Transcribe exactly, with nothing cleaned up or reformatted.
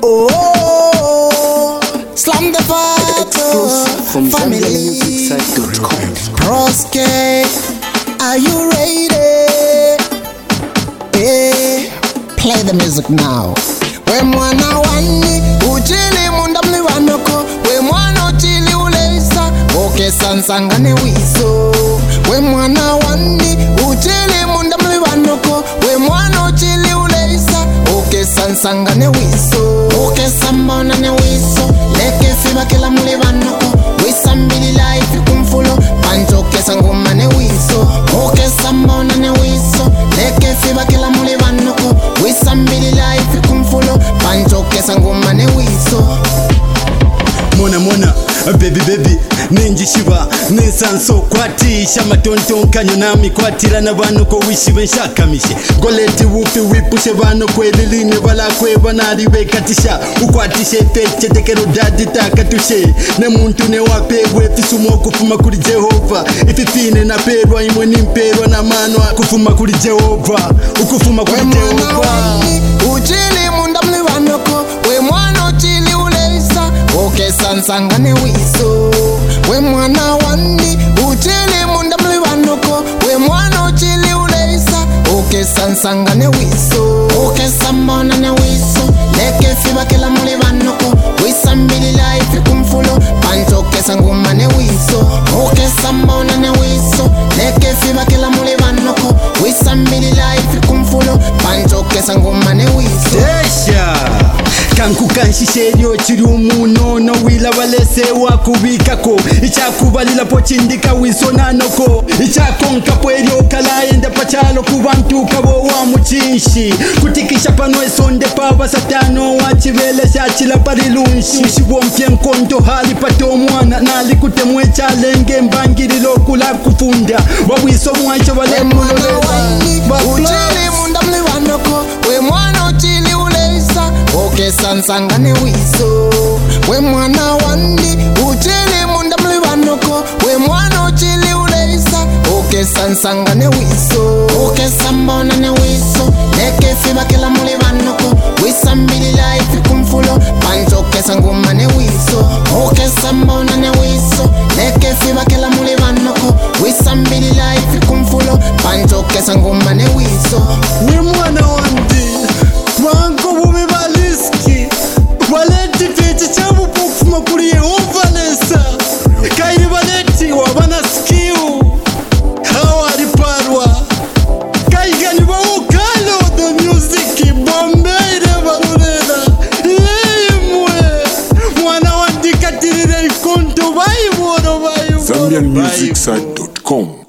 Oh, slam the father from family. Zambia Music Site dot com. Proske, are you ready? Hey, play the music now. We mwana wani uchili munda mliwanoko, we mwana uchili uleisa oke sansangane wiso. We mwana wani uchili munda mliwanoko, we mwana uchili uleisa oke sansangane wiso. Oke sambona ne wiso leke fiba kila mliwanoko, wisambili life kumfulo pancho kesa nguma ne wiso. Oke sambona ne wiso leke fiba kila mliwanoko, wisambili life kumfulo pancho kesa nguma ne wiso. Mona mona baby baby ninjishiba nisanso kwatisha matontonkanyo nami kwatira n'abantu ko wishibe nshakamishe goleti wupi wipushe bano kweliline balakwe banari bekatisha ukwatishe peche tekero dadi takatushe ne muntu ne wapegwe fisumo kufuma kuri Jehova ififine na perwa imwe nimperwa na mano kufuma kuri Jehova ukufuma kuri Jehova. Uchili munda mliwanoko, we mwana uchili uleisa oke sansangane wiso. We mwana wani uchili munda mliwanoko, we mwana uchili uleisa oke sansangane wiso. Oke sambona ne wiso leke fiba kila mliwanoko, wisambili life kumfulo pancho kesa nguma ne wiso. Oke sambona ne wiso leke fiba kila mliwanoko, wisambili life kumfulo pancho kesa nguma ne wiso. Desha kanku kanshisheryo kiri umunono wila balese wakubikako ichakubalila pochindika wisonanoko ichakonka pweryo kalaenda pachalo kubantu kabo wa muchinshi kutikisha pano esonde paba satano wachibele shachila parilunshi shibompye nkonto hali pato mwana nali kutemwe chalenge mbangirilo kula kufunda wabwiso mwacho bale muloleza uchili munda mliwanoko, we mwana uchili uleisa oke sansangane wiso. We mwana wandi uchili munda mliwanoko, we mwana uchili uleisa oke sansangane wiso. Oke sambona ne wiso leke fiba kila mliwanoko, wisambili life kumfulo pancho kesa nguma ne wiso. Oke sambona ne wiso leke fiba kila mliwanoko, wisambili life kumfulo pancho kesa nguma ne wiso. we mwana wandi wango bube baliski baleti pete chabu pofuma kuri Yehova lesa kairi baleti wabana skill hawari parwa kaigani baukalo the music bombeire barurera yemwe mwana wandi katirire ikonto bayiboro bayiboro Zambian Music Site dot com.